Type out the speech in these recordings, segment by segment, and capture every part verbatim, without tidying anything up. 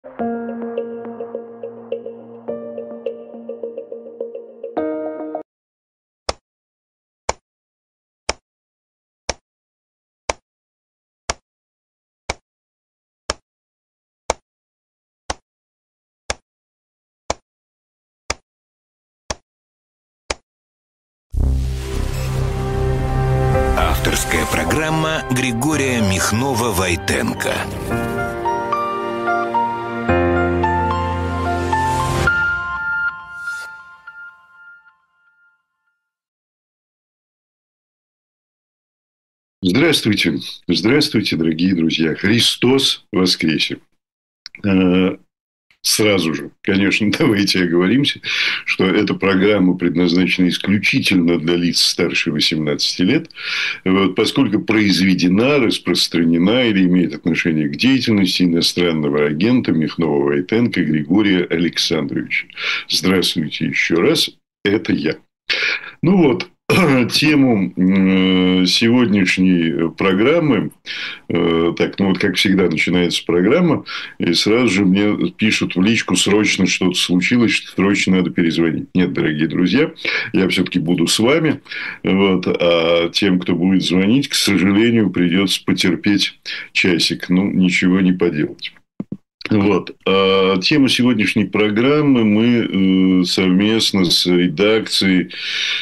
Авторская программа Григория Михнова-Войтенко. Здравствуйте, здравствуйте, дорогие друзья. Христос воскресе. Сразу же, конечно, давайте оговоримся, что эта программа предназначена исключительно для лиц старше восемнадцати лет, вот, поскольку произведена, распространена или имеет отношение к деятельности иностранного агента Михнова-Войтенко Григория Александровича. Здравствуйте еще раз, это я. Ну вот, тему сегодняшней программы, так, ну вот как всегда начинается программа, и сразу же мне пишут в личку: срочно что-то случилось, срочно надо перезвонить. Нет, дорогие друзья, я все-таки буду с вами, вот, а тем, кто будет звонить, к сожалению, придется потерпеть часик, ну, ничего не поделать. Вот. А тему сегодняшней программы мы совместно с редакцией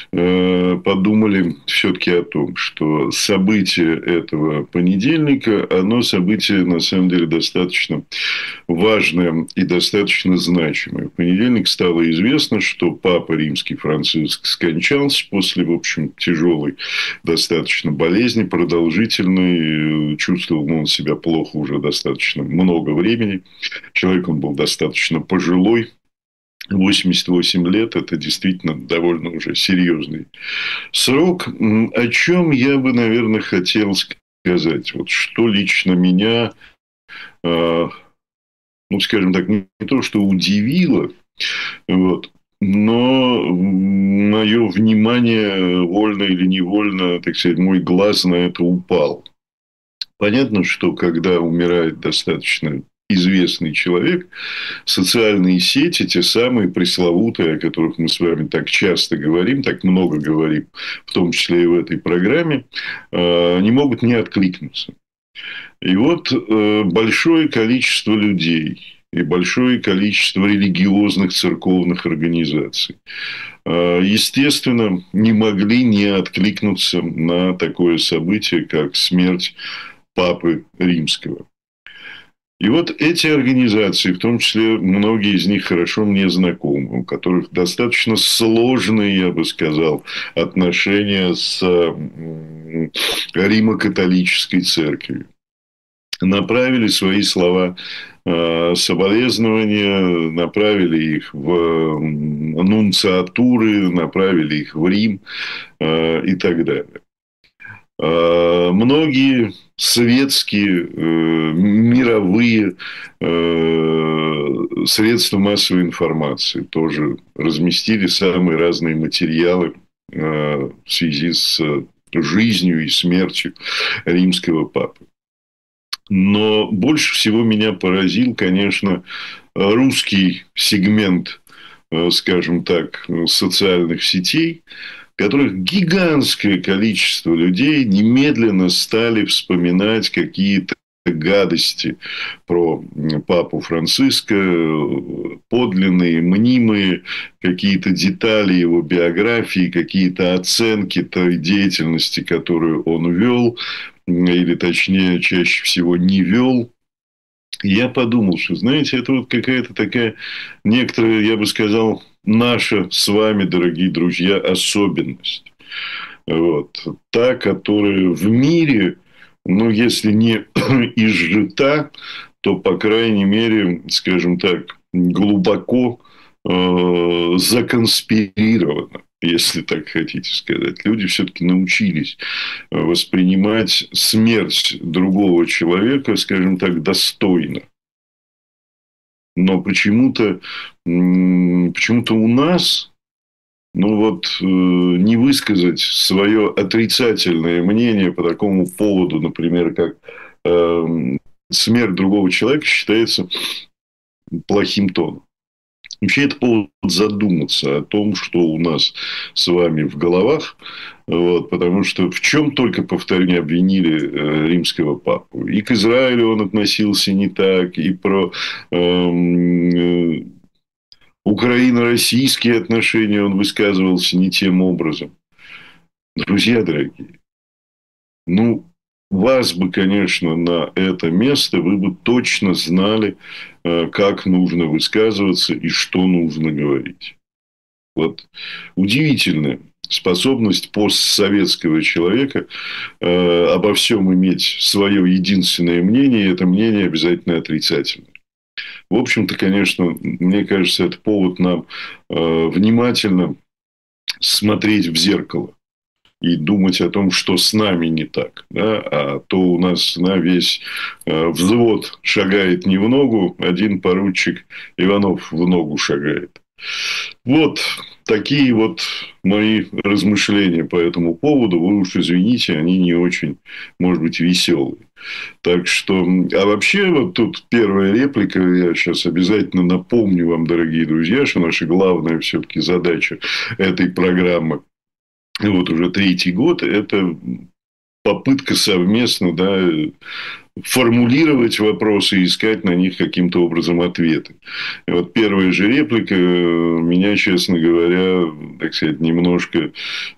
подумали все-таки о том, что событие этого понедельника, оно событие, на самом деле, достаточно важное и достаточно значимое. В понедельник стало известно, что Папа Римский Франциск скончался после, в общем, тяжелой достаточно болезни, продолжительной. Чувствовал он себя плохо уже достаточно много времени. Человек он был достаточно пожилой. восемьдесят восемь лет – это действительно довольно уже серьезный срок. О чем я бы, наверное, хотел сказать. Вот что лично меня, ну, скажем так, не то, что удивило, вот, но мое внимание, вольно или невольно, так сказать, мой глаз на это упал. Понятно, что когда умирает достаточно известный человек, социальные сети, те самые пресловутые, о которых мы с вами так часто говорим, так много говорим, в том числе и в этой программе, не могут не откликнуться. И вот большое количество людей и большое количество религиозных церковных организаций, естественно, не могли не откликнуться на такое событие, как смерть Папы Римского. И вот эти организации, в том числе многие из них хорошо мне знакомы, у которых достаточно сложные, я бы сказал, отношения с Римо-католической церковью, направили свои слова соболезнования, направили их в нунциатуры, направили их в Рим и так далее. Многие светские, мировые средства массовой информации тоже разместили самые разные материалы в связи с жизнью и смертью римского папы. Но больше всего меня поразил, конечно, русский сегмент, скажем так, социальных сетей, в которых гигантское количество людей немедленно стали вспоминать какие-то гадости про Папу Франциска, подлинные, мнимые, какие-то детали его биографии, какие-то оценки той деятельности, которую он вел, или точнее, чаще всего не вел. Я подумал, что, знаете, это вот какая-то такая некоторая, я бы сказал, наша с вами, дорогие друзья, особенность. Вот. Та, которая в мире, ну, если не изжита, то, по крайней мере, скажем так, глубоко э, законспирирована, если так хотите сказать. Люди все-таки научились воспринимать смерть другого человека, скажем так, достойно. Но почему-то, почему-то у нас, ну вот, не высказать свое отрицательное мнение по такому поводу, например, как э, смерть другого человека, считается плохим тоном. Вообще, это повод задуматься о том, что у нас с вами в головах. Вот, потому что в чем только, повторю, не обвинили э, римского папу. И к Израилю он относился не так, и про эм, э, украино-российские отношения он высказывался не тем образом. Друзья дорогие, ну, вас бы, конечно, на это место вы бы точно знали, как нужно высказываться и что нужно говорить. Вот удивительная способность постсоветского человека э, обо всем иметь свое единственное мнение, и это мнение обязательно отрицательное. В общем-то, конечно, мне кажется, это повод нам э, внимательно смотреть в зеркало и думать о том, что с нами не так. Да? А то у нас на весь э, взвод шагает не в ногу, один поручик Иванов в ногу шагает. Вот такие вот мои размышления по этому поводу. Вы уж извините, они не очень, может быть, веселые. Так что, а вообще, вот тут первая реплика, я сейчас обязательно напомню вам, дорогие друзья, что наша главная все-таки задача этой программы, вот уже третий год, это попытка совместно, да, формулировать вопросы и искать на них каким-то образом ответы. И вот первая же реплика меня, честно говоря, так сказать, немножко,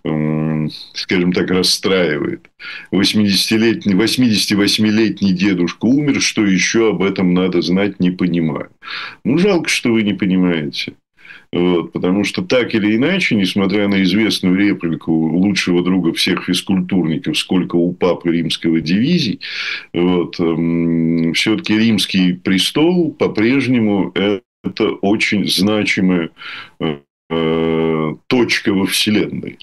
скажем так, расстраивает. восьмидесятилетний, восьмидесятивосьмилетний дедушка умер, что еще об этом надо знать, не понимаю. Ну, жалко, что вы не понимаете. Вот, потому что так или иначе, несмотря на известную реплику лучшего друга всех физкультурников, сколько у папы римского дивизий, вот, эм, все-таки римский престол по-прежнему это очень значимая э, точка во Вселенной.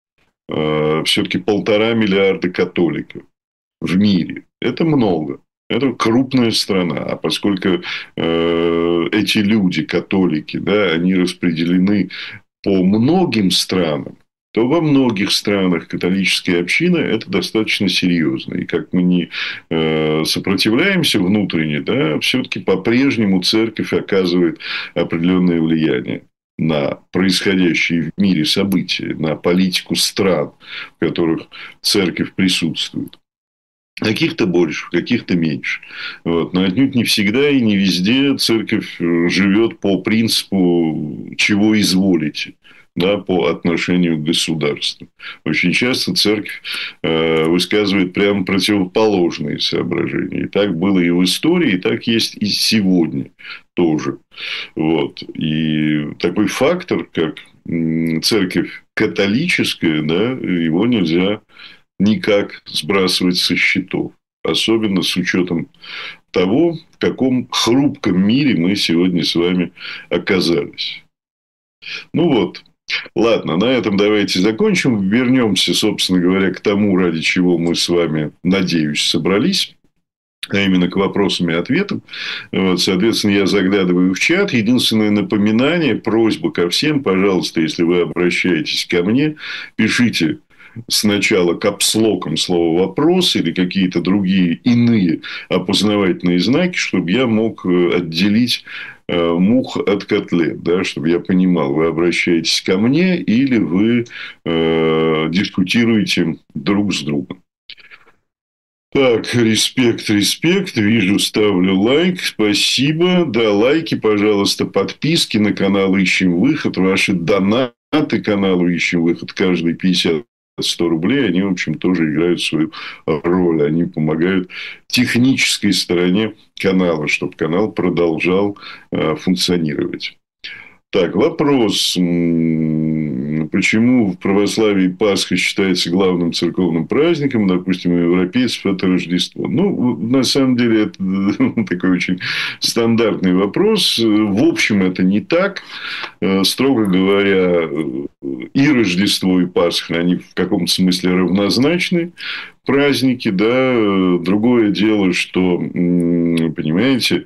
Э, все-таки полтора миллиарда католиков в мире. Это много. Это крупная страна. А поскольку э, эти люди, католики, да, они распределены по многим странам, то во многих странах католическая община – это достаточно серьезно. И как мы не э, сопротивляемся внутренне, да, все-таки по-прежнему церковь оказывает определенное влияние на происходящие в мире события, на политику стран, в которых церковь присутствует. Каких-то больше, каких-то меньше. Вот. Но отнюдь не всегда и не везде церковь живет по принципу «чего изволите», да, по отношению к государству. Очень часто церковь э, высказывает прямо противоположные соображения. И так было и в истории, и так есть и сегодня тоже. Вот. И такой фактор, как церковь католическая, да, его нельзя никак сбрасывать со счетов. Особенно с учетом того, в каком хрупком мире мы сегодня с вами оказались. Ну вот. Ладно, на этом давайте закончим. Вернемся, собственно говоря, к тому, ради чего мы с вами, надеюсь, собрались. А именно к вопросам и ответам. Вот, соответственно, я заглядываю в чат. Единственное напоминание, просьба ко всем, пожалуйста, если вы обращаетесь ко мне, пишите сначала капслоком слово «вопрос» или какие-то другие иные опознавательные знаки, чтобы я мог отделить мух от котлет, да, чтобы я понимал, вы обращаетесь ко мне или вы э, дискутируете друг с другом. Так, респект, респект. Вижу, ставлю лайк. Спасибо. Да, лайки, пожалуйста, подписки на канал «Ищем выход». Ваши донаты каналу «Ищем выход». Каждый пятьдесят сто рублей, они, в общем, тоже играют свою роль. Они помогают технической стороне канала, чтобы канал продолжал э, функционировать. Так, вопрос. Почему в православии Пасха считается главным церковным праздником, допустим, у европейцев это Рождество? Ну, на самом деле, это такой очень стандартный вопрос. В общем, это не так. Строго говоря, и Рождество, и Пасха, они в каком-то смысле равнозначны. Праздники, да, другое дело, что, понимаете,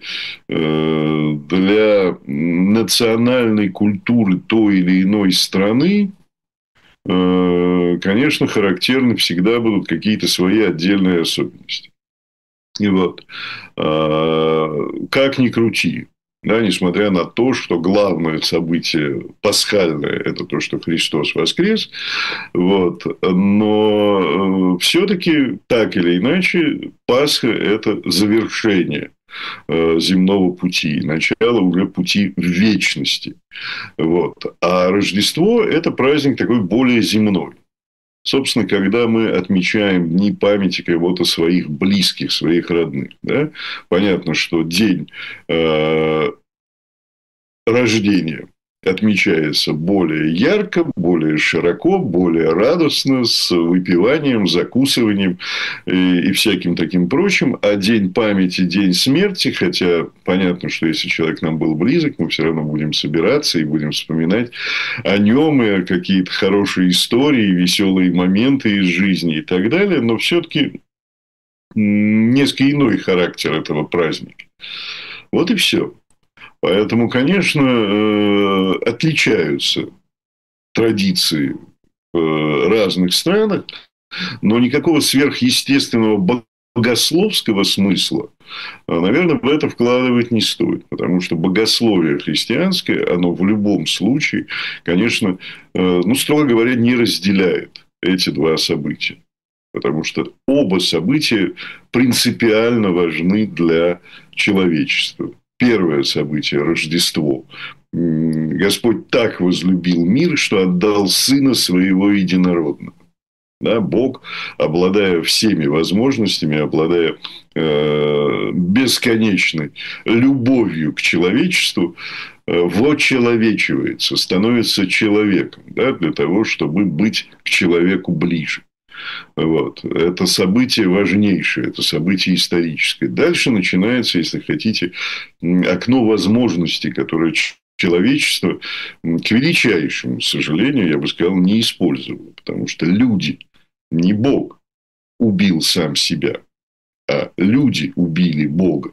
для национальной культуры той или иной страны, конечно, характерны всегда будут какие-то свои отдельные особенности. И вот, как ни крути, Да, несмотря на то, что главное событие пасхальное – это то, что Христос воскрес. Вот. Но все-таки, так или иначе, Пасха – это завершение земного пути, начало уже пути в вечности. Вот. А Рождество – это праздник такой более земной. Собственно, когда мы отмечаем дни памяти кого-то своих близких, своих родных, да, понятно, что день э, рождения отмечается более ярко, более широко, более радостно, с выпиванием, закусыванием и, и всяким таким прочим. А день памяти, день смерти, хотя понятно, что если человек нам был близок, мы все равно будем собираться и будем вспоминать о нем и какие-то хорошие истории, веселые моменты из жизни и так далее. Но все-таки несколько иной характер этого праздника. Вот и все. Поэтому, конечно, отличаются традиции в разных странах, но никакого сверхъестественного богословского смысла, наверное, в это вкладывать не стоит. Потому что богословие христианское, оно в любом случае, конечно, ну, строго говоря, не разделяет эти два события. Потому что оба события принципиально важны для человечества. Первое событие – Рождество. Господь так возлюбил мир, что отдал Сына Своего Единородного. Да, Бог, обладая всеми возможностями, обладая э, бесконечной любовью к человечеству, э, вочеловечивается, становится человеком, да, для того, чтобы быть к человеку ближе. Вот. Это событие важнейшее, это событие историческое. Дальше начинается, если хотите, окно возможностей, которое человечество, к величайшему сожалению, я бы сказал, не использовало. Потому что люди, не Бог убил сам себя, а люди убили Бога.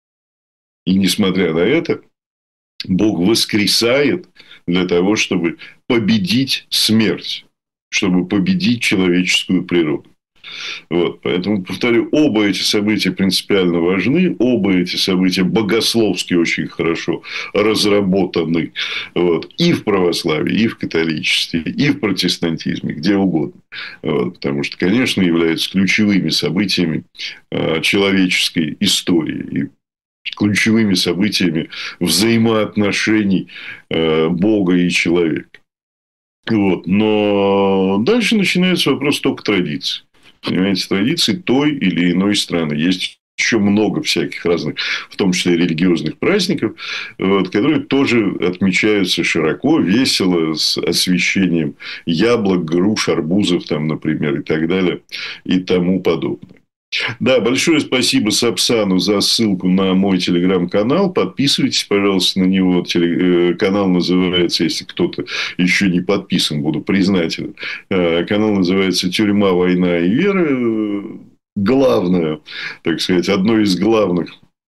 И несмотря на это, Бог воскресает для того, чтобы победить смерть, чтобы победить человеческую природу. Вот. Поэтому, повторю, оба эти события принципиально важны, оба эти события богословски очень хорошо разработаны. Вот. И в православии, и в католичестве, и в протестантизме, где угодно. Вот. Потому что, конечно, являются ключевыми событиями человеческой истории. И ключевыми событиями взаимоотношений Бога и человека. Вот. Но дальше начинается вопрос только традиций. Понимаете, традиции той или иной страны. Есть еще много всяких разных, в том числе религиозных праздников, вот, которые тоже отмечаются широко, весело, с освещением яблок, груш, арбузов, там, например, и так далее, и тому подобное. Да, большое спасибо Сапсану за ссылку на мой телеграм-канал. Подписывайтесь, пожалуйста, на него. Канал называется, если кто-то еще не подписан, буду признателен. Канал называется «Тюрьма, война и вера». Главное, так сказать, одно из главных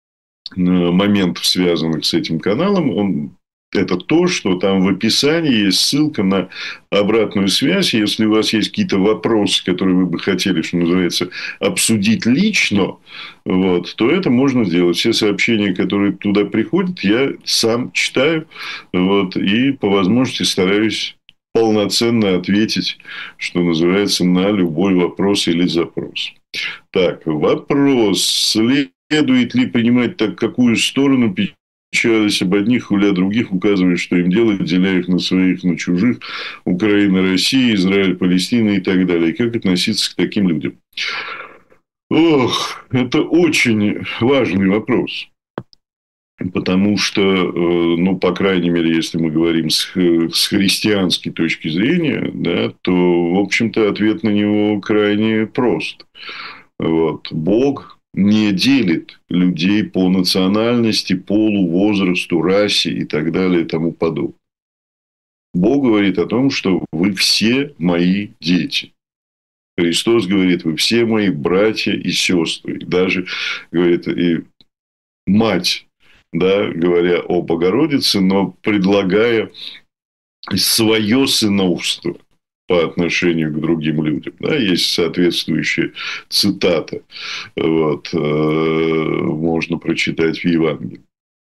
моментов, связанных с этим каналом, он... это то, что там в описании есть ссылка на обратную связь. Если у вас есть какие-то вопросы, которые вы бы хотели, что называется, обсудить лично, вот, то это можно сделать. Все сообщения, которые туда приходят, я сам читаю, вот, и по возможности стараюсь полноценно ответить, что называется, на любой вопрос или запрос. Так, вопрос. Следует ли принимать так, какую сторону печались об одних, хуля других, указывая, что им делать, деля их на своих, на чужих, Украина, Россия, Израиль, Палестина и так далее. И как относиться к таким людям? Ох, это очень важный вопрос. Потому что, ну, по крайней мере, если мы говорим с, с христианской точки зрения, да, то, в общем-то, ответ на него крайне прост. Вот. Бог не делит людей по национальности, полу, возрасту, расе и так далее и тому подобное. Бог говорит о том, что вы все мои дети. Христос говорит, вы все мои братья и сестры. И даже, говорит, и мать, да, говоря о Богородице, но предлагая свое сыновство по отношению к другим людям. Да, есть соответствующая цитата. Вот, можно прочитать в Евангелии.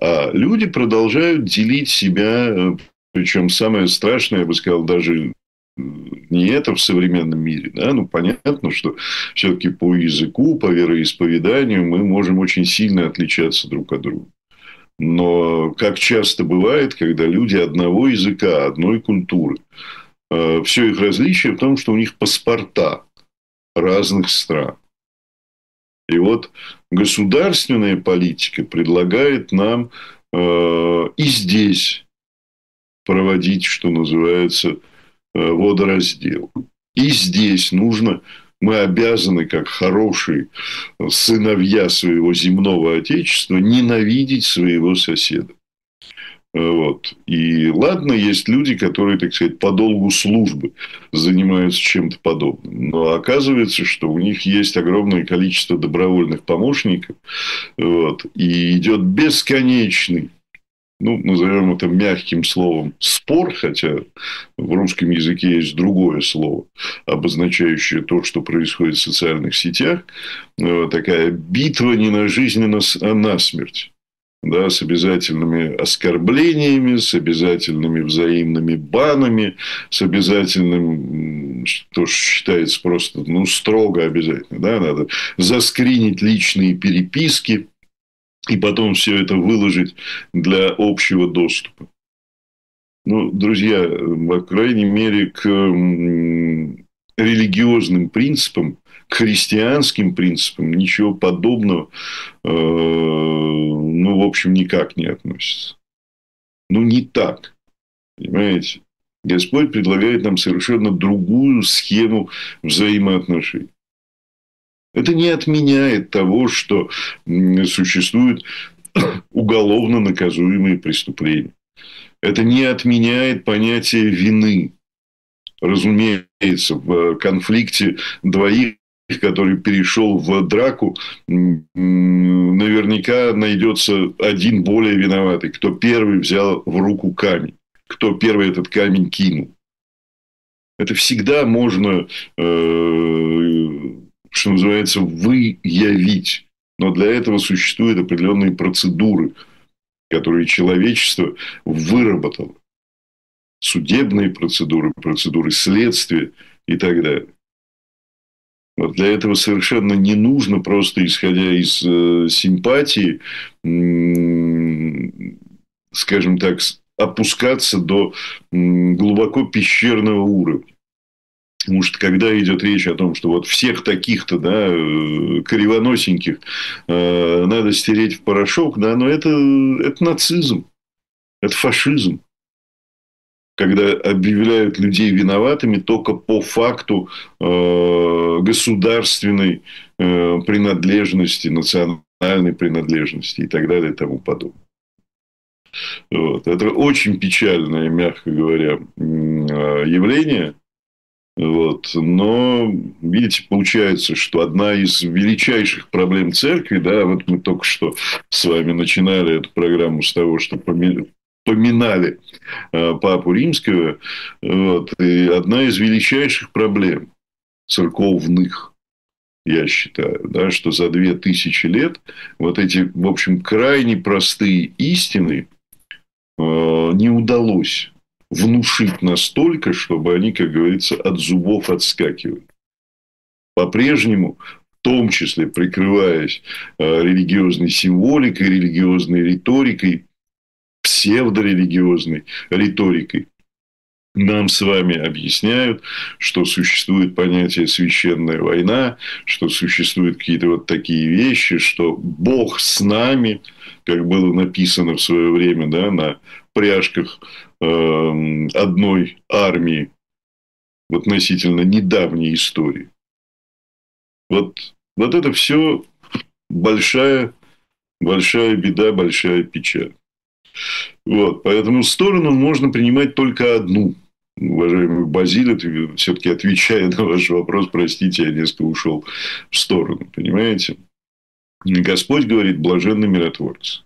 А люди продолжают делить себя, причем самое страшное, я бы сказал, даже не это в современном мире. Да? Ну, понятно, что все-таки по языку, по вероисповеданию мы можем очень сильно отличаться друг от друга. Но как часто бывает, когда люди одного языка, одной культуры, все их различие в том, что у них паспорта разных стран. И вот государственная политика предлагает нам э, и здесь проводить, что называется, э, водораздел. И здесь нужно, мы обязаны, как хорошие сыновья своего земного отечества, ненавидеть своего соседа. Вот. И ладно, есть люди, которые, так сказать, по долгу службы занимаются чем-то подобным. Но оказывается, что у них есть огромное количество добровольных помощников. Вот. И идет бесконечный, ну, назовем это мягким словом, спор, хотя в русском языке есть другое слово, обозначающее то, что происходит в социальных сетях. Вот такая битва не на жизнь, а на смерть. Да, с обязательными оскорблениями, с обязательными взаимными банами, с обязательным, что считается просто, ну, строго обязательно. Да, надо заскринить личные переписки и потом все это выложить для общего доступа. Ну, друзья, по крайней мере, к религиозным принципам, к христианским принципам ничего подобного, ну, в общем, никак не относится. Ну, не так. Понимаете? Господь предлагает нам совершенно другую схему взаимоотношений. Это не отменяет того, что существуют уголовно наказуемые преступления. Это не отменяет понятие вины. Разумеется, в конфликте двоих, который перешел в драку, наверняка найдется один более виноватый, кто первый взял в руку камень, кто первый этот камень кинул. Это всегда можно, что называется, выявить. Но для этого существуют определенные процедуры, которые человечество выработало. Судебные процедуры, процедуры следствия и так далее. Вот для этого совершенно не нужно, просто исходя из э, симпатии, м- скажем так, опускаться до м- глубоко пещерного уровня. Потому что когда идет речь о том, что вот всех таких-то, да, кривоносеньких э, надо стереть в порошок, да, но это, это нацизм, это фашизм. Когда объявляют людей виноватыми только по факту э, государственной э, принадлежности, национальной принадлежности и так далее и тому подобное. Вот. Это очень печальное, мягко говоря, явление. Вот. Но, видите, получается, что одна из величайших проблем церкви, да, вот мы только что с вами начинали эту программу с того, что поминали Папу Римского, вот, и одна из величайших проблем церковных, я считаю, да, что за две тысячи лет вот эти, в общем, крайне простые истины э, не удалось внушить настолько, чтобы они, как говорится, от зубов отскакивали. По-прежнему, в том числе прикрываясь э, религиозной символикой, религиозной риторикой, псевдорелигиозной риторикой, нам с вами объясняют, что существует понятие священная война, что существуют какие-то вот такие вещи, что Бог с нами, как было написано в свое время, да, на пряжках э, одной армии в относительно недавней истории. Вот, вот это все большая, большая беда, большая печаль. Вот, поэтому сторону можно принимать только одну. Уважаемый Базилий, все-таки отвечая на ваш вопрос, простите, я несколько ушел в сторону, понимаете? Господь говорит: блаженны миротворцы.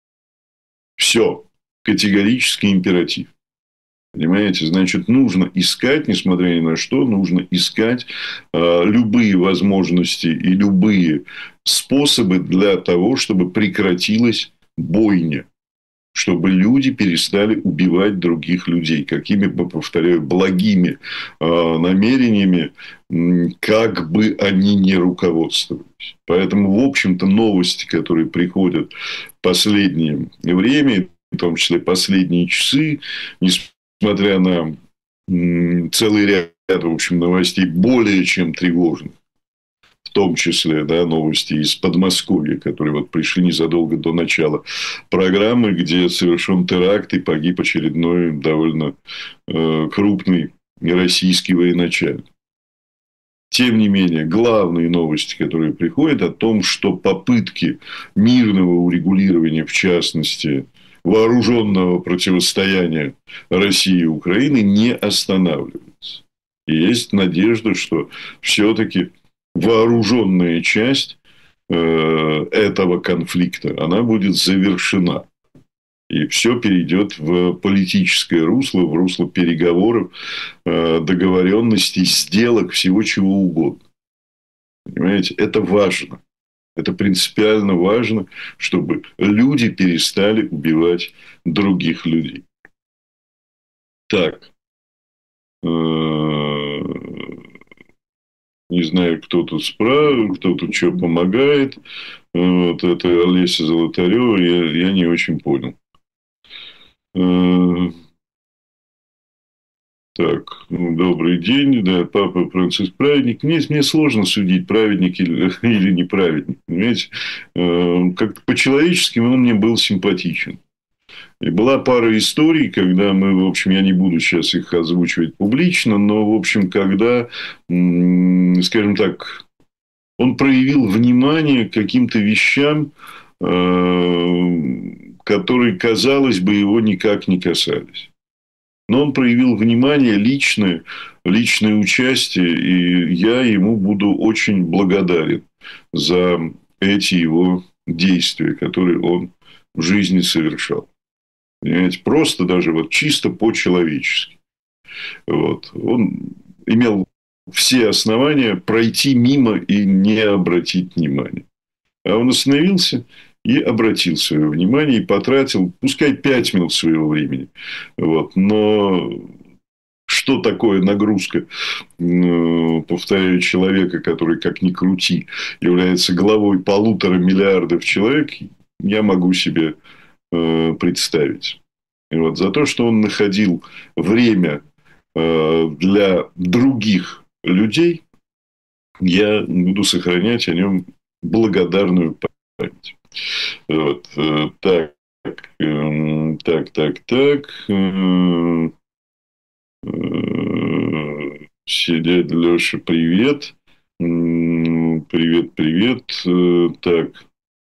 Все, категорический императив. Понимаете, значит, нужно искать, несмотря ни на что, нужно искать э, любые возможности и любые способы для того, чтобы прекратилась бойня. чтобы люди перестали убивать других людей, какими бы, повторяю, благими э, намерениями, э, как бы они ни руководствовались. Поэтому, в общем-то, новости, которые приходят в последнее время, в том числе последние часы, несмотря на э, целый ряд, в общем, новостей более чем тревожных, в том числе, да, новости из Подмосковья, которые вот пришли незадолго до начала программы, где совершен теракт и погиб очередной довольно э, крупный российский военачальник. Тем не менее, главные новости, которые приходят, о том, что попытки мирного урегулирования, в частности, вооруженного противостояния России и Украины, не останавливаются. И есть надежда, что все-таки вооруженная часть э, этого конфликта, она будет завершена. И все перейдет в политическое русло, в русло переговоров, э, договоренностей, сделок, всего чего угодно. Понимаете, это важно. Это принципиально важно, чтобы люди перестали убивать других людей. Так. Не знаю, кто тут справа, кто тут что помогает. Вот это Олеся Золотарева, я, я не очень понял. Так, добрый день, да, папа Франциск праведник. Мне, мне сложно судить, праведник или, или не праведник, понимаете. Как-то по-человечески он мне был симпатичен. И была пара историй, когда мы, в общем, я не буду сейчас их озвучивать публично, но, в общем, когда, скажем так, он проявил внимание к каким-то вещам, которые, казалось бы, его никак не касались. Но он проявил внимание, личное, личное участие, и я ему буду очень благодарен за эти его действия, которые он в жизни совершал. Понимаете, просто даже вот чисто по-человечески. Вот. Он имел все основания пройти мимо и не обратить внимания. А он остановился и обратил свое внимание, и потратил, пускай, пять минут своего времени. Вот. Но что такое нагрузка, повторяю, человека, который, как ни крути, является главой полутора миллиардов человек, я могу себе представить. И вот за то, что он находил время для других людей, я буду сохранять о нем благодарную память. Вот. Так, так, так, так. Дядя Леша, привет. Привет, привет. Так.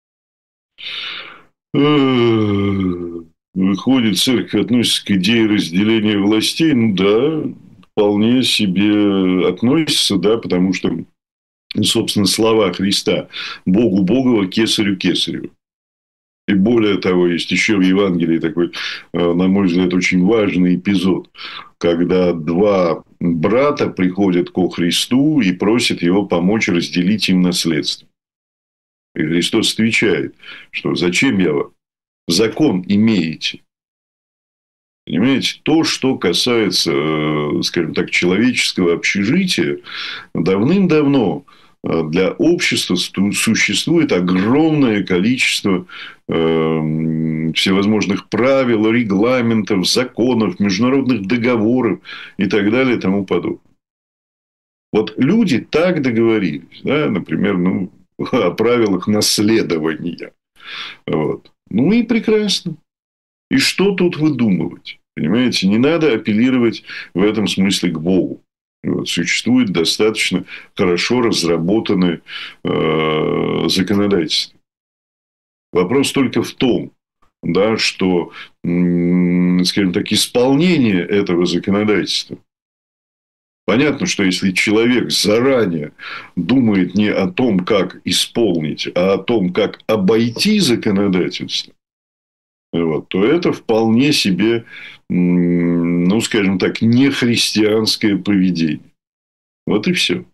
Выходит, церковь относится к идее разделения властей. Ну да, вполне себе относится, да, потому что, собственно, слова Христа: Богу Богова, кесарю кесарю. И более того, есть еще в Евангелии такой, на мой взгляд, очень важный эпизод, когда два брата приходят ко Христу и просят его помочь разделить им наследство. И Христос отвечает, что зачем я вам? Закон имеете. Понимаете, то, что касается, скажем так, человеческого общежития, давным-давно для общества существует огромное количество э, всевозможных правил, регламентов, законов, международных договоров и так далее и тому подобное. Вот люди так договорились, да, например, ну, о правилах наследования. Вот. Ну и прекрасно. И что тут выдумывать? Понимаете, не надо апеллировать в этом смысле к Богу. Вот. Существует достаточно хорошо разработанное э, законодательство. Вопрос только в том, да, что, м, скажем так, исполнение этого законодательства. Понятно, что если человек заранее думает не о том, как исполнить, а о том, как обойти законодательство, вот, то это вполне себе, ну, скажем так, нехристианское поведение. Вот и все.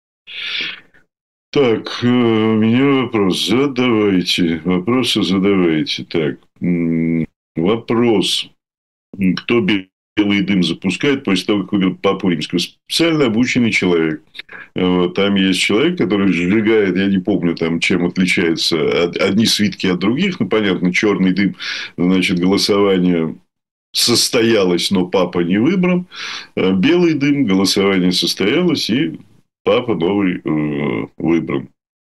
Так, у меня вопрос. Задавайте. Вопросы задавайте. Так. Вопрос. Кто белый дым запускает после того, как выберет Папу Римского? Специально обученный человек. Вот, там есть человек, который сжигает, я не помню, там, чем отличаются одни свитки от других. Ну, понятно, черный дым, значит, голосование состоялось, но папа не выбран. Белый дым, голосование состоялось, и папа новый э, выбран.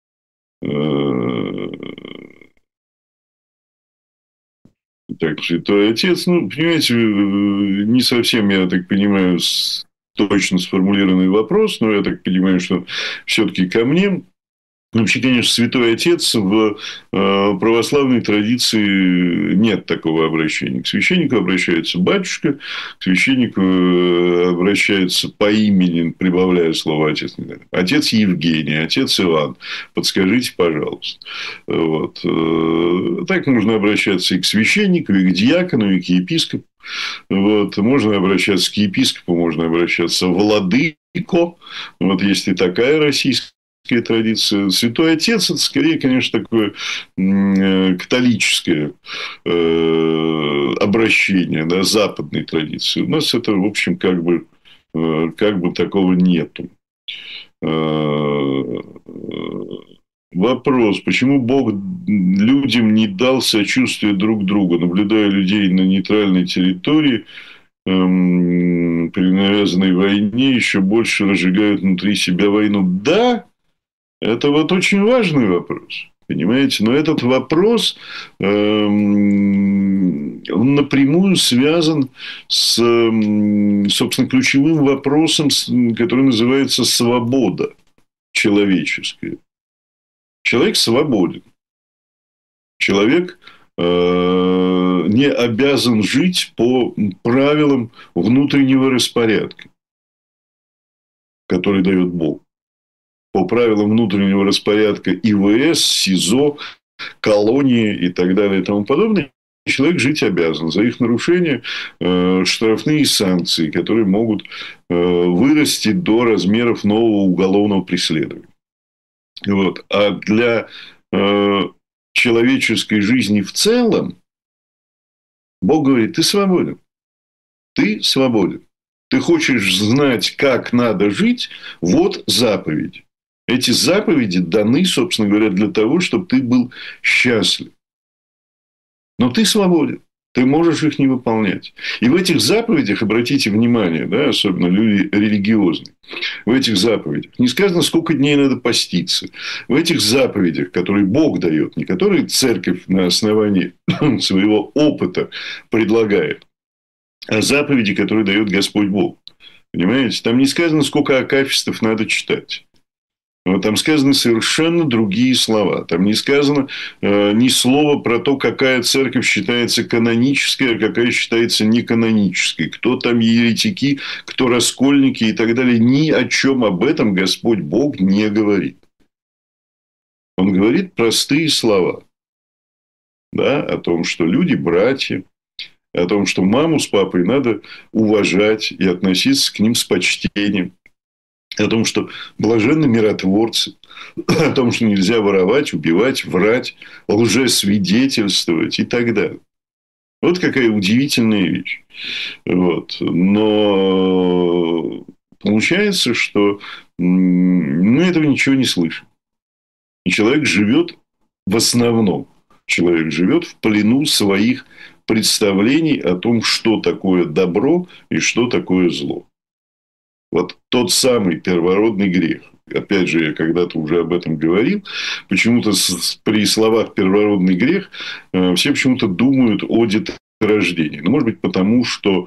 Так, святой отец, ну, понимаете, не совсем, я так понимаю, точно сформулированный вопрос, но я так понимаю, что все-таки ко мне. Вообще, конечно, святой отец в православной традиции нет такого обращения. К священнику обращается батюшка, к священнику обращается по имени, прибавляя слово отец. Отец Евгений, отец Иван, подскажите, пожалуйста. Вот. Так можно обращаться и к священнику, и к диакону, и к епископу. Вот. Можно обращаться к епископу, можно обращаться в владыко. Вот есть и такая российская традиция. Святой Отец – это скорее, конечно, такое католическое обращение, да, западной традиции. У нас это, в общем, как бы, как бы такого нету. Вопрос, почему Бог людям не дал сочувствия друг другу, наблюдая людей на нейтральной территории, эм, при навязанной войне, еще больше разжигают внутри себя войну? Да, это вот очень важный вопрос, понимаете? Но этот вопрос, эм, он напрямую связан с, собственно, ключевым вопросом, который называется свобода человеческая. Человек свободен. Человек э, не обязан жить по правилам внутреннего распорядка, который дает Бог. По правилам внутреннего распорядка И В С, СИЗО, колонии и так далее и тому подобное, человек жить обязан. За их нарушение э, штрафные санкции, которые могут э, вырасти до размеров нового уголовного преследования. Вот. А для э, человеческой жизни в целом Бог говорит: ты свободен. Ты свободен. Ты хочешь знать, как надо жить? Вот заповеди. Эти заповеди даны, собственно говоря, для того, чтобы ты был счастлив. Но ты свободен. Ты можешь их не выполнять. И в этих заповедях, обратите внимание, да, особенно люди религиозные, в этих заповедях не сказано, сколько дней надо поститься. В этих заповедях, которые Бог дает, не которые церковь на основании своего опыта предлагает, а заповеди, которые дает Господь Бог. Понимаете? Там не сказано, сколько акафистов надо читать. Но там сказаны совершенно другие слова. Там не сказано э, ни слова про то, какая церковь считается канонической, а какая считается неканонической. Кто там еретики, кто раскольники и так далее. Ни о чем об этом Господь Бог не говорит. Он говорит простые слова. Да, о том, что люди братья, о том, что маму с папой надо уважать и относиться к ним с почтением. О том, что блаженны миротворцы, о том, что нельзя воровать, убивать, врать, лжесвидетельствовать и так далее. Вот какая удивительная вещь. Вот. Но получается, что мы этого ничего не слышим. И человек живет в основном, человек живет в плену своих представлений о том, что такое добро и что такое зло. Вот тот самый первородный грех. Опять же, я когда-то уже об этом говорил. Почему-то при словах первородный грех все почему-то думают о деторождении. Ну, может быть, потому что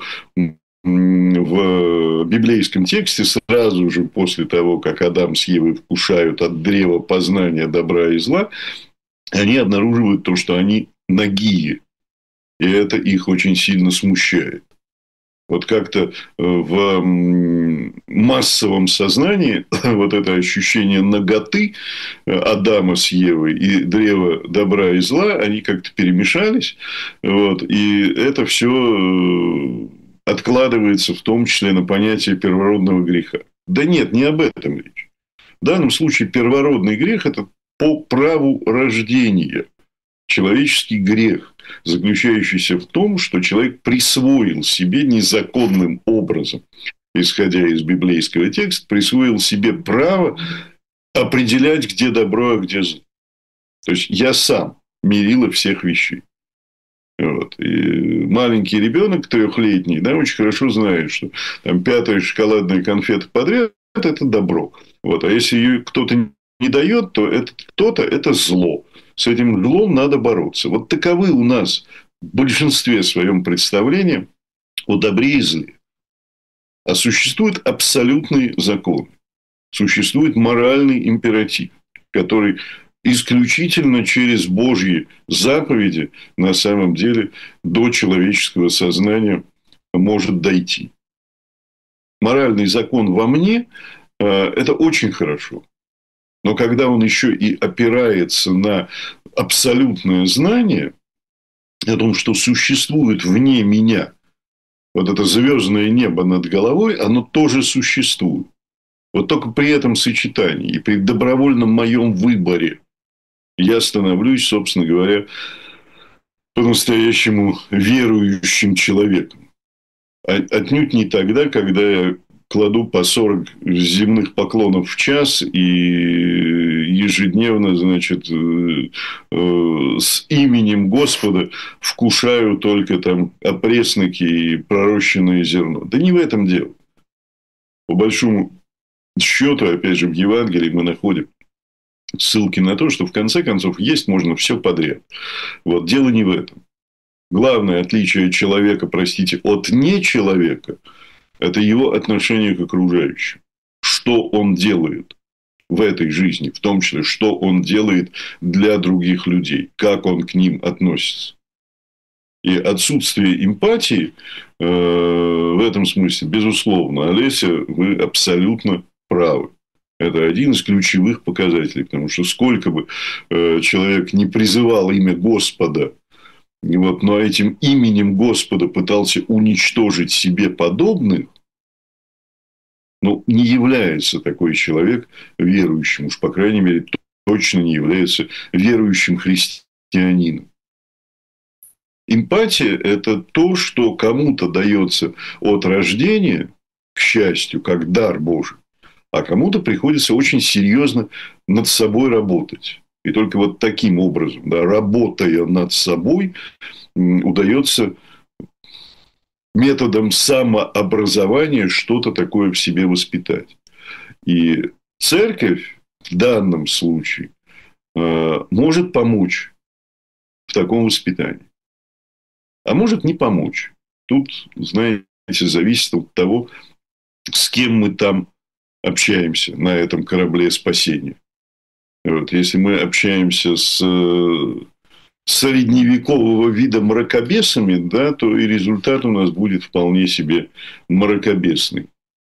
в библейском тексте сразу же после того, как Адам с Евой вкушают от древа познания добра и зла, они обнаруживают то, что они нагие. И это их очень сильно смущает. Вот как-то в массовом сознании вот это ощущение наготы Адама с Евой и древа добра и зла, они как-то перемешались. Вот, и это все откладывается в том числе на понятие первородного греха. Да нет, не об этом речь. В данном случае первородный грех – это по праву рождения. Человеческий грех. заключающийся в том, что человек присвоил себе незаконным образом, исходя из библейского текста, присвоил себе право определять, где добро, а где зло. То есть я сам мерила всех вещей. Вот. И маленький ребенок трехлетний, да, очень хорошо знает, что там пятая шоколадная конфета подряд – это добро. Вот. А если ее кто-то не дает, то этот кто-то – это зло. С этим злом надо бороться. Вот таковы у нас в большинстве своем представления о добре и зле. А существует абсолютный закон. Существует моральный императив, который исключительно через Божьи заповеди на самом деле до человеческого сознания может дойти. Моральный закон во мне – это очень хорошо. Но когда он еще и опирается на абсолютное знание о том, что существует вне меня, вот это звездное небо над головой, оно тоже существует. Вот только при этом сочетании и при добровольном моем выборе я становлюсь, собственно говоря, по-настоящему верующим человеком. Отнюдь не тогда, когда я кладу по сорок земных поклонов в час и ежедневно, значит, с именем Господа вкушаю только там опресноки и пророщенное зерно. Да не в этом дело. По большому счету, опять же, в Евангелии мы находим ссылки на то, что в конце концов есть можно все подряд. Вот дело не в этом. Главное отличие человека, простите, от нечеловека – это его отношение к окружающим. Что он делает в этой жизни, в том числе, что он делает для других людей, как он к ним относится. И отсутствие эмпатии э, в этом смысле, безусловно, Олеся, вы абсолютно правы. Это один из ключевых показателей, потому что сколько бы э, человек не призывал имя Господа, вот, но этим именем Господа пытался уничтожить себе подобных, ну, не является такой человек верующим, уж по крайней мере, точно не является верующим христианином. Эмпатия – это то, что кому-то дается от рождения, к счастью, как дар Божий, а кому-то приходится очень серьезно над собой работать. И только вот таким образом, да, работая над собой, удается методом самообразования что-то такое в себе воспитать. И церковь в данном случае может помочь в таком воспитании, а может не помочь. Тут, знаете, зависит от того, с кем мы там общаемся на этом корабле спасения. Вот. Если мы общаемся с средневекового вида мракобесами, да, то и результат у нас будет вполне себе мракобесный.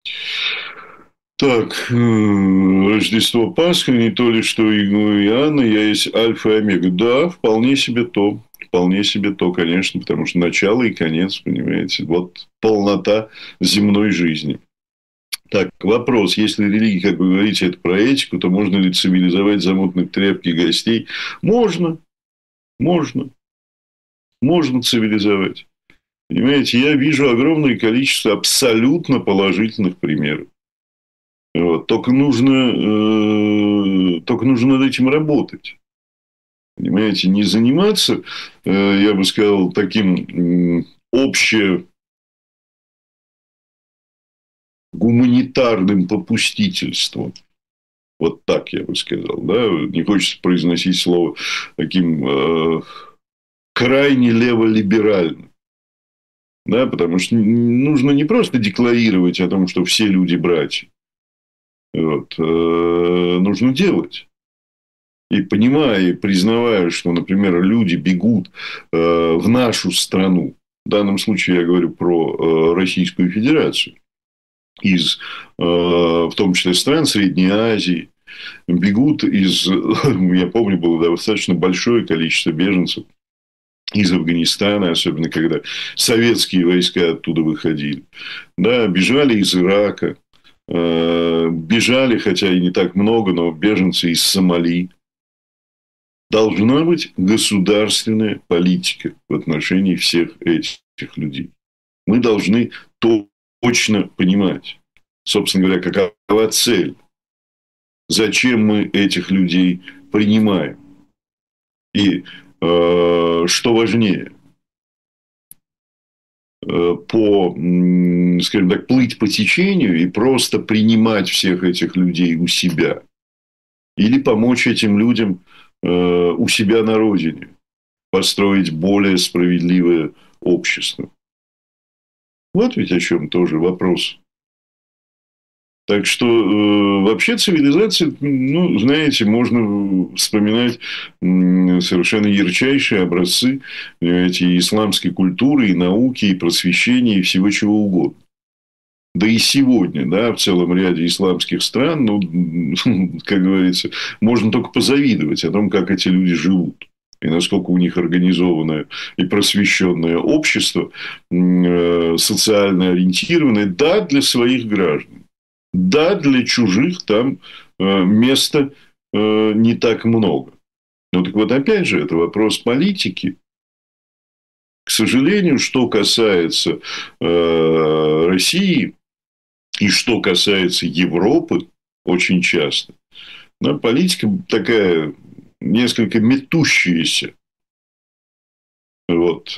Так, Рождество, Пасха, не то ли, что и Иоанна, я есть альфа и омега. Да, вполне себе то. Вполне себе то, конечно, потому что начало и конец, понимаете, вот полнота земной жизни. Так, вопрос. Если религия, как вы говорите, это про этику, то можно ли цивилизовать замутных тряпки гостей? Можно. Можно. Можно цивилизовать. Понимаете, я вижу огромное количество абсолютно положительных примеров. Вот. Только нужно, э, только нужно над этим работать. Понимаете, не заниматься, э, я бы сказал, таким э, обще гуманитарным попустительством. Вот так я бы сказал. Да? Не хочется произносить слово таким э, крайне леволиберальным. Да? Потому что нужно не просто декларировать о том, что все люди братья. Вот. Э, нужно делать. И понимая, и признавая, что, например, люди бегут э, в нашу страну, в данном случае я говорю про э, Российскую Федерацию, из, э, в том числе, стран Средней Азии, бегут из, я помню, было достаточно большое количество беженцев из Афганистана, особенно когда советские войска оттуда выходили, да, бежали из Ирака, э, бежали, хотя и не так много, но беженцы из Сомали. Должна быть государственная политика в отношении всех этих людей. Мы должны точно понимать, собственно говоря, какова цель, зачем мы этих людей принимаем. И э, что важнее, э, по, скажем так, плыть по течению и просто принимать всех этих людей у себя. Или помочь этим людям э, у себя на родине построить более справедливое общество. Вот ведь о чем тоже вопрос. Так что э, вообще цивилизация, ну, знаете, можно вспоминать м, совершенно ярчайшие образцы эти исламской культуры, и науки, и просвещения, и всего чего угодно. Да и сегодня, да, в целом ряде исламских стран, ну, как говорится, можно только позавидовать о том, как эти люди живут. И насколько у них организованное и просвещенное общество, э, социально ориентированное, да, для своих граждан. Да, для чужих там э, места э, не так много. Ну, так вот, опять же, это вопрос политики. К сожалению, что касается э, России и что касается Европы, очень часто, да, политика такая несколько метущаяся. Вот.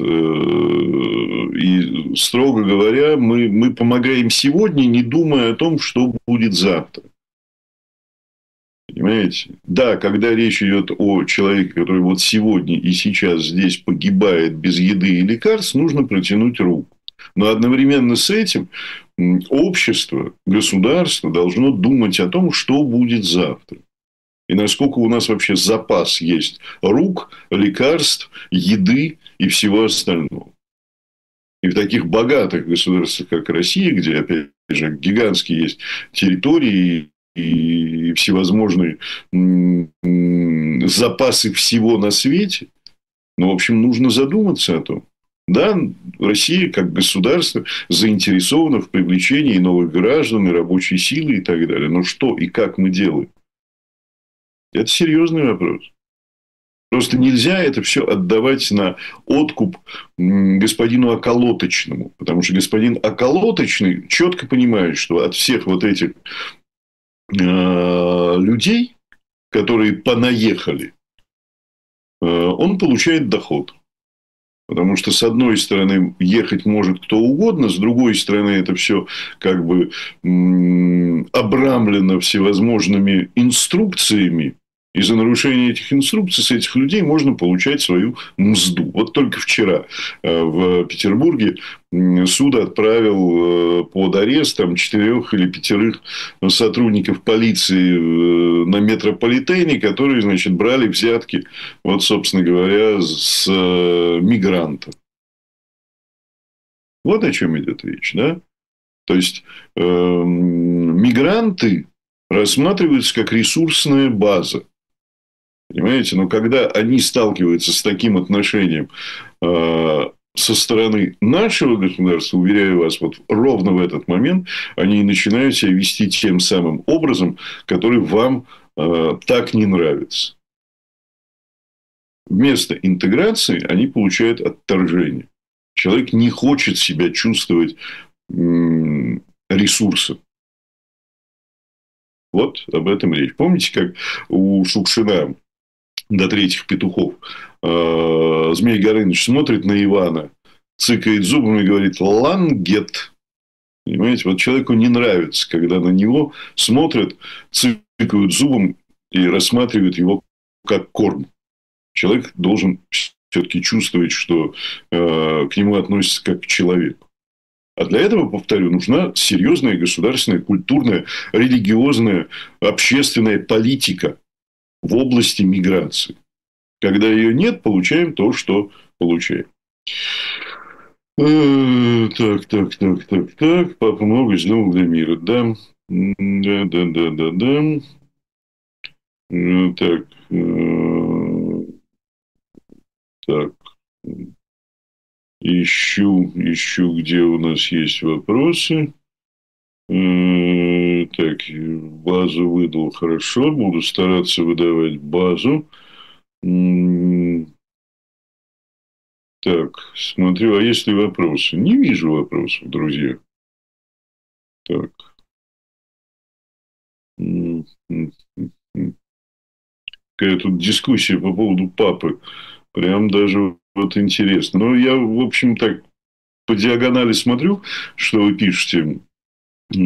И, строго говоря, мы, мы помогаем сегодня, не думая о том, что будет завтра. Понимаете? Да, когда речь идет о человеке, который вот сегодня и сейчас здесь погибает без еды и лекарств, нужно протянуть руку. Но одновременно с этим общество, государство должно думать о том, что будет завтра. И насколько у нас вообще запас есть рук, лекарств, еды и всего остального. И в таких богатых государствах, как Россия, где, опять же, гигантские есть территории и всевозможные запасы всего на свете, ну, в общем, нужно задуматься о том. Да, Россия как государство заинтересована в привлечении новых граждан, и рабочей силы и так далее. Но что и как мы делаем? Это серьезный вопрос. Просто нельзя это все отдавать на откуп господину Околоточному. Потому что господин Околоточный четко понимает, что от всех вот этих э, людей, которые понаехали, э, он получает доход. Потому что, с одной стороны, ехать может кто угодно, с другой стороны, это все как бы м- обрамлено всевозможными инструкциями. И за нарушение этих инструкций с этих людей можно получать свою мзду. Вот только вчера в Петербурге суд отправил под арест там, четырех или пятерых сотрудников полиции на метрополитене, которые, значит, брали взятки, вот, собственно говоря, с мигрантов. Вот о чем идет речь, да? То есть, э, мигранты рассматриваются как ресурсная база. Понимаете? Но когда они сталкиваются с таким отношением э, со стороны нашего государства, уверяю вас, вот ровно в этот момент они начинают себя вести тем самым образом, который вам э, так не нравится. Вместо интеграции они получают отторжение. Человек не хочет себя чувствовать м- ресурсом. Вот об этом речь. Помните, как у Шукшина до третьих петухов э, Змей Горыныч смотрит на Ивана, цыкает зубами и говорит: «Лангет». Понимаете, вот человеку не нравится, когда на него смотрят, цыкают зубом и рассматривают его как корм. Человек должен все-таки чувствовать, что э, к нему относятся как к человеку. А для этого, повторю, нужна серьезная государственная, культурная, религиозная, общественная политика в области миграции. Когда ее нет, получаем то, что получаем. Так, так, так, так, так. Папа много сделал для мира. Да, да, да, да, да, да. Так. Так. Ищу, ищу, где у нас есть вопросы. Так, базу выдал хорошо. Буду стараться выдавать базу. Так, смотрю, а есть ли вопросы? Не вижу вопросов, друзья. Так. Какая тут дискуссия по поводу папы. Прям даже вот интересно. Но я, в общем, так по диагонали смотрю, что вы пишете. Тут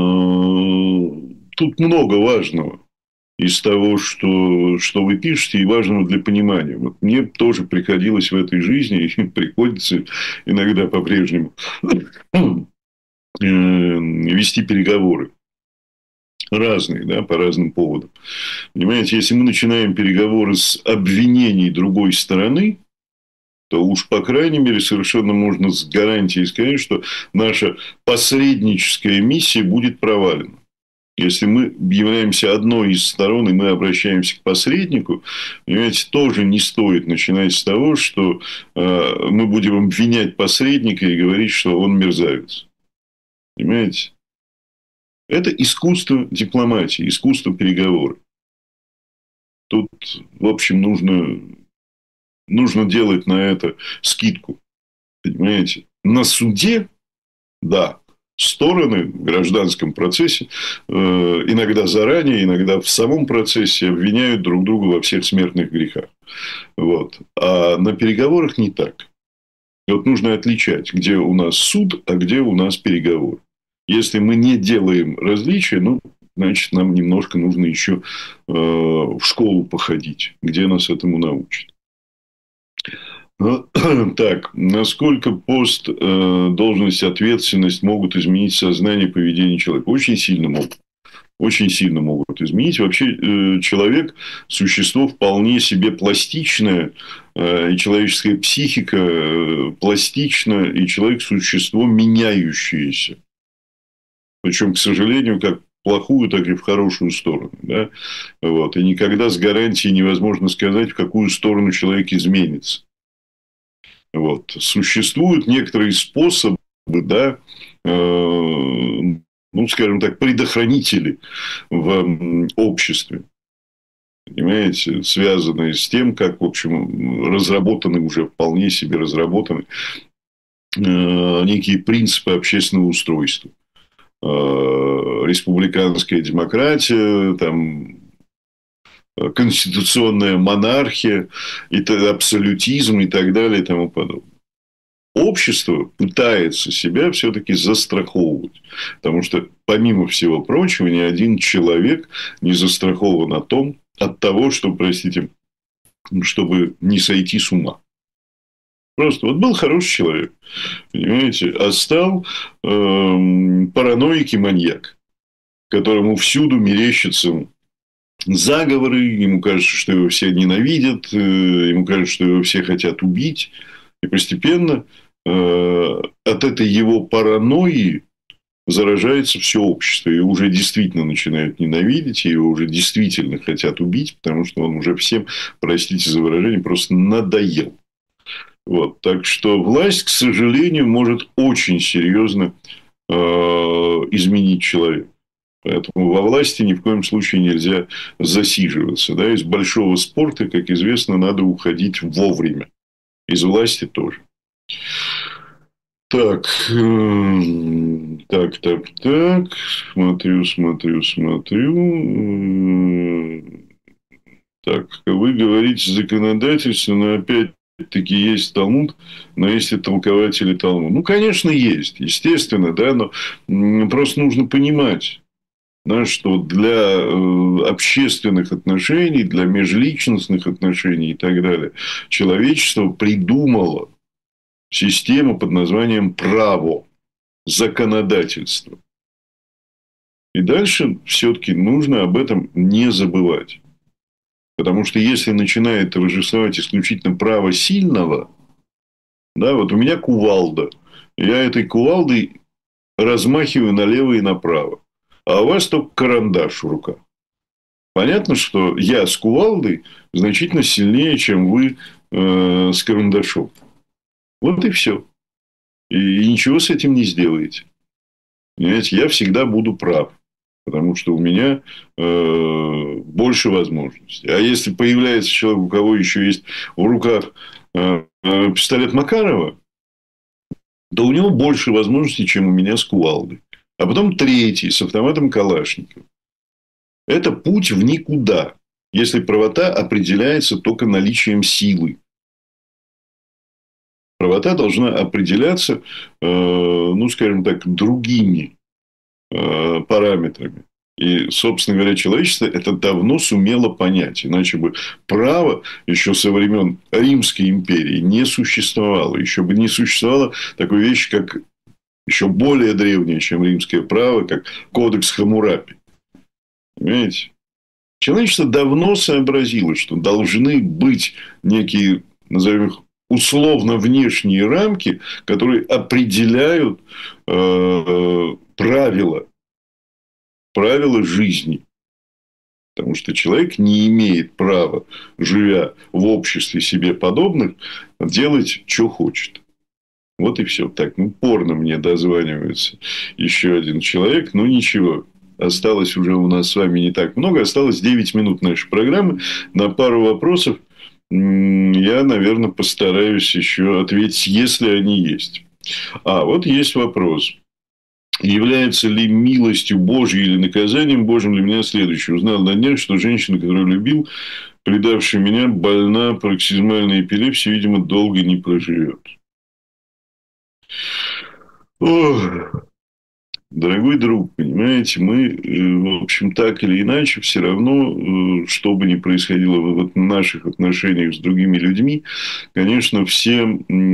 много важного из того, что, что вы пишете, и важного для понимания. Вот мне тоже приходилось в этой жизни, и приходится иногда по-прежнему вести переговоры. Разные, да, по разным поводам. Понимаете, если мы начинаем переговоры с обвинений другой стороны, то уж, по крайней мере, совершенно можно с гарантией сказать, что наша посредническая миссия будет провалена. Если мы являемся одной из сторон, и мы обращаемся к посреднику, понимаете, тоже не стоит начинать с того, что э, мы будем обвинять посредника и говорить, что он мерзавец. Понимаете? Это искусство дипломатии, искусство переговоров. Тут, в общем, нужно, нужно делать на это скидку. Понимаете? На суде, да, стороны в гражданском процессе э, иногда заранее, иногда в самом процессе обвиняют друг друга во всех смертных грехах. Вот. А на переговорах не так. И вот нужно отличать, где у нас суд, а где у нас переговоры. Если мы не делаем различия, ну, значит, нам немножко нужно еще э, в школу походить, где нас этому научат. Так, насколько пост, э, должность, ответственность могут изменить сознание, поведение человека? Очень сильно могут. Очень сильно могут изменить. Вообще, э, человек – существо вполне себе пластичное, э, и человеческая психика э, пластична, и человек – существо меняющееся. Причем, к сожалению, как в плохую, так и в хорошую сторону. Да? Вот. И никогда с гарантией невозможно сказать, в какую сторону человек изменится. Вот. Существуют некоторые способы, да, э, ну, скажем так, предохранители в обществе. Понимаете, связанные с тем, как, в общем, разработаны уже, вполне себе разработаны э, некие принципы общественного устройства. Республиканская демократия, там, конституционная монархия, и абсолютизм и так далее и тому подобное. Общество пытается себя все-таки застраховывать. Потому что, помимо всего прочего, ни один человек не застрахован о том, от того, что, простите, чтобы не сойти с ума. Просто вот был хороший человек, понимаете, а стал э, параноик и маньяк, которому всюду мерещатся заговоры, ему кажется, что его все ненавидят, э, ему кажется, что его все хотят убить. И постепенно э, от этой его паранойи заражается все общество. И уже действительно начинают ненавидеть, и его уже действительно хотят убить, потому что он уже всем, простите за выражение, просто надоел. Вот. Так что власть, к сожалению, может очень серьезно э, изменить человека. Поэтому во власти ни в коем случае нельзя засиживаться. Да? Из большого спорта, как известно, надо уходить вовремя. Из власти тоже. Так, э, так, так, так. Смотрю, смотрю, смотрю. Так, вы говорите законодательство, но опять таки есть Талмуд, но есть и толкователи Талмуда. Ну, конечно, есть, естественно, да, но просто нужно понимать, да, что для общественных отношений, для межличностных отношений и так далее человечество придумало систему под названием право, законодательство. И дальше все-таки нужно об этом не забывать. Потому что если начинает торжествовать исключительно право сильного, да, вот у меня кувалда, я этой кувалдой размахиваю налево и направо, а у вас только карандаш в руках. Понятно, что я с кувалдой значительно сильнее, чем вы э, с карандашом. Вот и все. И, и ничего с этим не сделаете. Понимаете, я всегда буду прав. Потому что у меня э, больше возможностей. А если появляется человек, у кого еще есть в руках э, э, пистолет Макарова, то у него больше возможностей, чем у меня с кувалдой. А потом третий с автоматом Калашникова. Это путь в никуда, если правота определяется только наличием силы. Правота должна определяться, э, ну, скажем так, другими э, параметрами. И, собственно говоря, человечество это давно сумело понять. Иначе бы право еще со времен Римской империи не существовало. Еще бы не существовало такой вещи, как еще более древнее, чем римское право, как кодекс Хаммурапи. Понимаете? Человечество давно сообразило, что должны быть некие, назовем их, условно внешние рамки, которые определяют э, правила, правила жизни. Потому что человек не имеет права, живя в обществе себе подобных, делать, что хочет. Вот и все. Так, ну, порно мне дозванивается еще один человек. Ну, ничего. Осталось уже у нас с вами не так много. Осталось девять минут нашей программы. На пару вопросов я, наверное, постараюсь еще ответить, если они есть. А, вот есть вопрос. Является ли милостью Божьей или наказанием Божьим для меня следующее? Узнал на днях, что женщина, которую любил, предавшая меня, больна пароксизмальной эпилепсией, видимо, долго не проживет. Ох. Дорогой друг, понимаете, мы, в общем, так или иначе, все равно, что бы ни происходило в наших отношениях с другими людьми, конечно, все,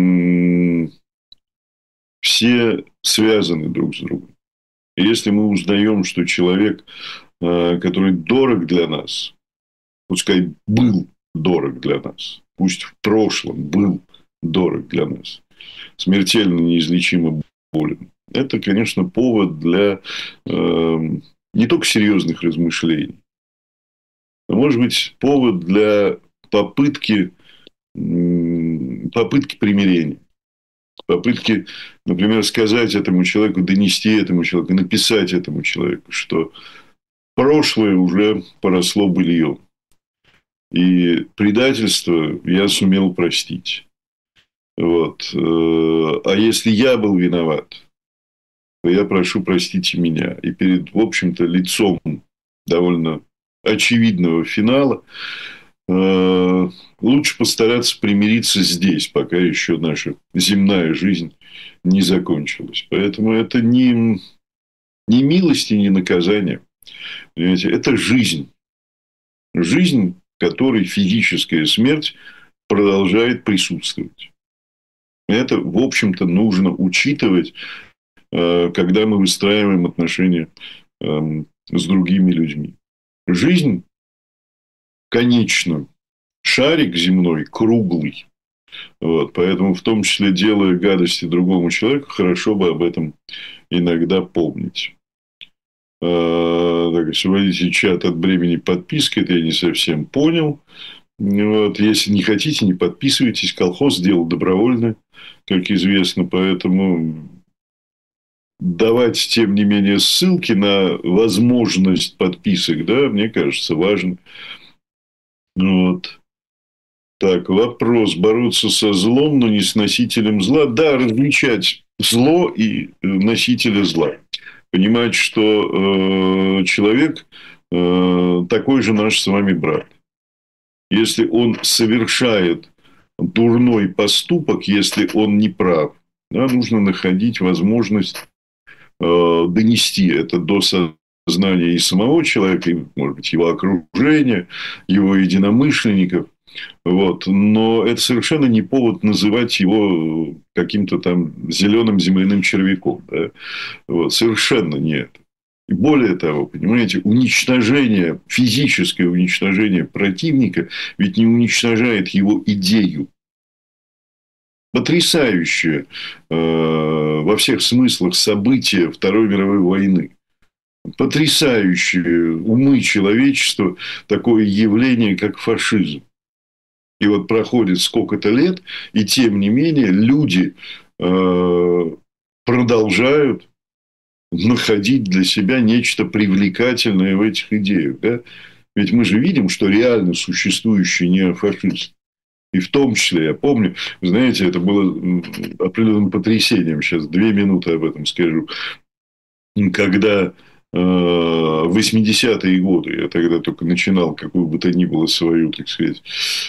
все связаны друг с другом. И если мы узнаем, что человек, который дорог для нас, пускай был дорог для нас, пусть в прошлом был дорог для нас, смертельно неизлечимо болен, это, конечно, повод для э, не только серьезных размышлений, а может быть, повод для попытки, э, попытки примирения. Попытки, например, сказать этому человеку, донести этому человеку, написать этому человеку, что прошлое уже поросло быльем. И предательство я сумел простить. Вот. А если я был виноват, я прошу, простите меня. И перед, в общем-то, лицом довольно очевидного финала э, лучше постараться примириться здесь, пока еще наша земная жизнь не закончилась. Поэтому это не, не милость и не наказание. Понимаете? Это жизнь. Жизнь, в которой физическая смерть продолжает присутствовать. Это, в общем-то, нужно учитывать, когда мы выстраиваем отношения с другими людьми. Жизнь, конечно, шарик земной круглый. Вот, поэтому, в том числе, делая гадости другому человеку, хорошо бы об этом иногда помнить. Так, освободите чат от бремени подписки, это я не совсем понял. Вот, если не хотите, не подписывайтесь. Колхоз дело добровольное, как известно, поэтому давать, тем не менее, ссылки на возможность подписок, да, мне кажется, важно. Вот. Так, вопрос. Бороться со злом, но не с носителем зла. Да, различать зло и носителя зла. Понимать, что э, человек э, такой же наш с вами брат. Если он совершает дурной поступок, если он не прав, да, нужно находить возможность донести это до сознания и самого человека, и, может быть, его окружения, его единомышленников. Вот. Но это совершенно не повод называть его каким-то там зеленым земляным червяком. Да? Вот. Совершенно нет. И более того, понимаете, уничтожение, физическое уничтожение противника ведь не уничтожает его идею. Потрясающее э, во всех смыслах событие Второй мировой войны. Потрясающее умы человечества такое явление, как фашизм. И вот проходит сколько-то лет, и тем не менее люди э, продолжают находить для себя нечто привлекательное в этих идеях. Да? Ведь мы же видим, что реально существующий неофашизм. И в том числе, я помню, знаете, это было определенным потрясением. Сейчас две минуты об этом скажу. Когда в восьмидесятые годы, я тогда только начинал какую бы то ни было свою, так сказать,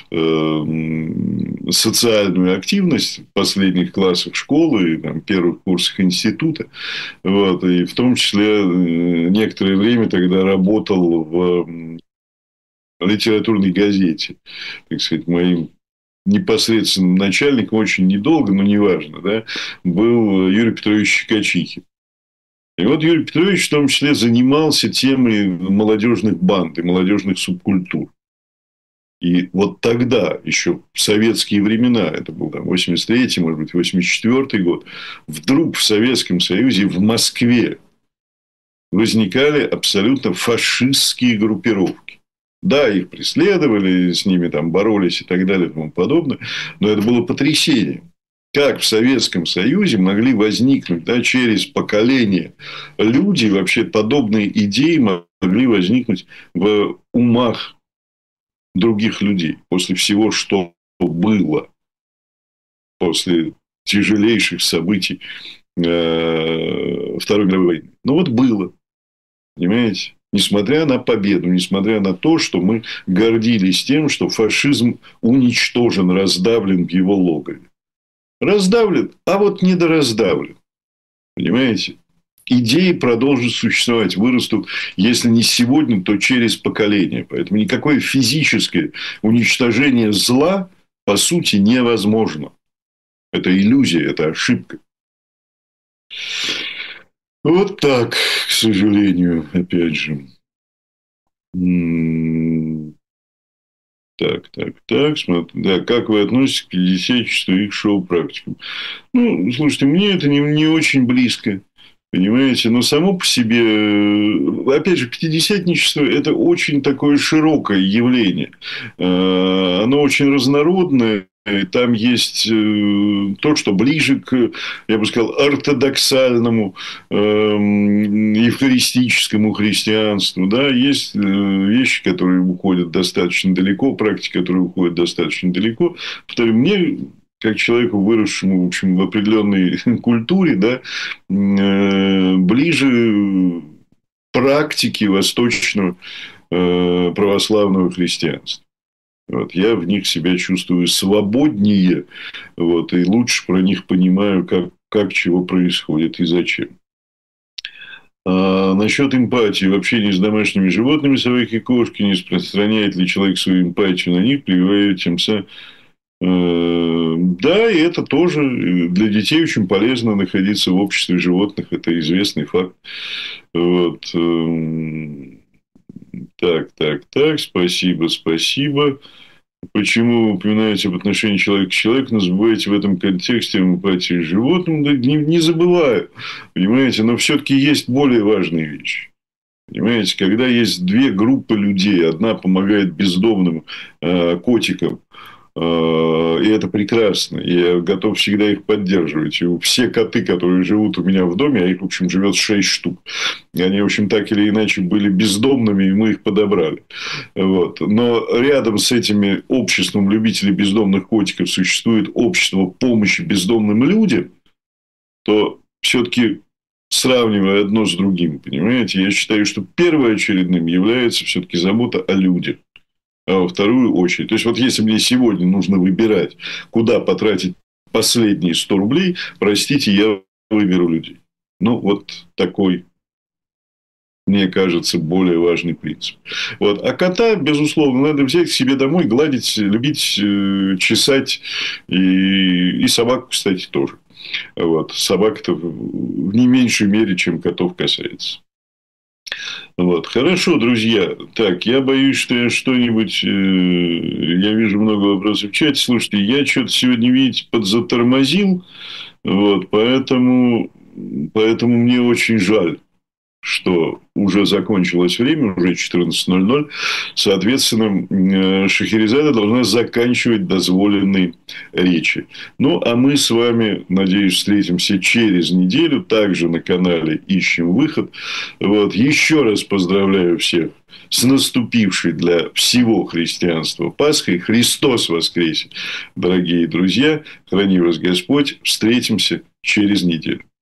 социальную активность в последних классах школы и там, первых курсах института. Вот, и в том числе некоторое время тогда работал в литературной газете. Так сказать, моим непосредственным начальником очень недолго, но неважно, да, был Юрий Петрович Щекочихин. И вот Юрий Петрович в том числе занимался темой молодежных банд и молодежных субкультур. И вот тогда, еще в советские времена, это был там восемьдесят третий, может быть, восемьдесят четвёртый год, вдруг в Советском Союзе, в Москве возникали абсолютно фашистские группировки. Да, их преследовали, с ними там боролись и так далее и тому подобное, но это было потрясение. Как в Советском Союзе могли возникнуть, да, через поколение люди, вообще подобные идеи могли возникнуть в умах других людей после всего, что было, после тяжелейших событий Второй мировой войны. Ну, вот было, понимаете? Несмотря на победу, несмотря на то, что мы гордились тем, что фашизм уничтожен, раздавлен в его логове. Раздавлен, а вот недораздавлен. Понимаете? Идеи продолжат существовать, вырастут, если не сегодня, то через поколение. Поэтому никакое физическое уничтожение зла, по сути, невозможно. Это иллюзия, это ошибка. Вот так, к сожалению, опять же. Так, так, так, смотри, да, как вы относитесь к пятидесятничеству и к шоу-практикам? Ну, слушайте, мне это не, не очень близко, понимаете, но само по себе, опять же, пятидесятничество – это очень такое широкое явление, оно очень разнородное. Там есть то, что ближе к, я бы сказал, ортодоксальному, э, евхаристическому христианству. Да? Есть вещи, которые уходят достаточно далеко, практики, которые уходят достаточно далеко. Повторю, мне, как человеку, выросшему, в общем, в определенной культуре, да, э, ближе практики восточного э, православного христианства. Вот, я в них себя чувствую свободнее, вот, и лучше про них понимаю, как, как чего происходит и зачем. А насчет эмпатии в общении с домашними животными, собаки и кошки, не распространяет ли человек свою эмпатию на них, прививая тем самым. Да, и это тоже для детей очень полезно находиться в обществе животных, это известный факт. Вот. Так, так, так, спасибо, спасибо. Почему вы упоминаете об отношении человека к человеку, но забываете в этом контексте эмпатии к животным? Да не, не забываю, понимаете, но все-таки есть более важные вещи. Понимаете, когда есть две группы людей, одна помогает бездомным э, котикам, и это прекрасно. Я готов всегда их поддерживать. И все коты, которые живут у меня в доме, а их, в общем, живет шесть штук. Они, в общем, так или иначе были бездомными, и мы их подобрали. Вот. Но рядом с этими обществом любителей бездомных котиков существует общество помощи бездомным людям, то все-таки сравнивая одно с другим, понимаете, я считаю, что первоочередным является все-таки забота о людях. А во вторую очередь. То есть, вот если мне сегодня нужно выбирать, куда потратить последние сто рублей, простите, я выберу людей. Ну, вот такой, мне кажется, более важный принцип. Вот. А кота, безусловно, надо взять к себе домой, гладить, любить, чесать. И, и собаку, кстати, тоже. Вот. Собака-то в не меньшей мере, чем котов касается. Вот. Хорошо, друзья. Так, я боюсь, что я что-нибудь... Э, я вижу много вопросов в чате. Слушайте, я что-то сегодня, видите, подзатормозил. Вот, поэтому, поэтому мне очень жаль, что уже закончилось время, уже четырнадцать ноль ноль. Соответственно, Шахерезада должна заканчивать дозволенные речи. Ну, а мы с вами, надеюсь, встретимся через неделю. Также на канале «Ищем выход». Вот. Еще раз поздравляю всех с наступившей для всего христианства Пасхой. Христос воскресе, дорогие друзья. Храни вас Господь. Встретимся через неделю.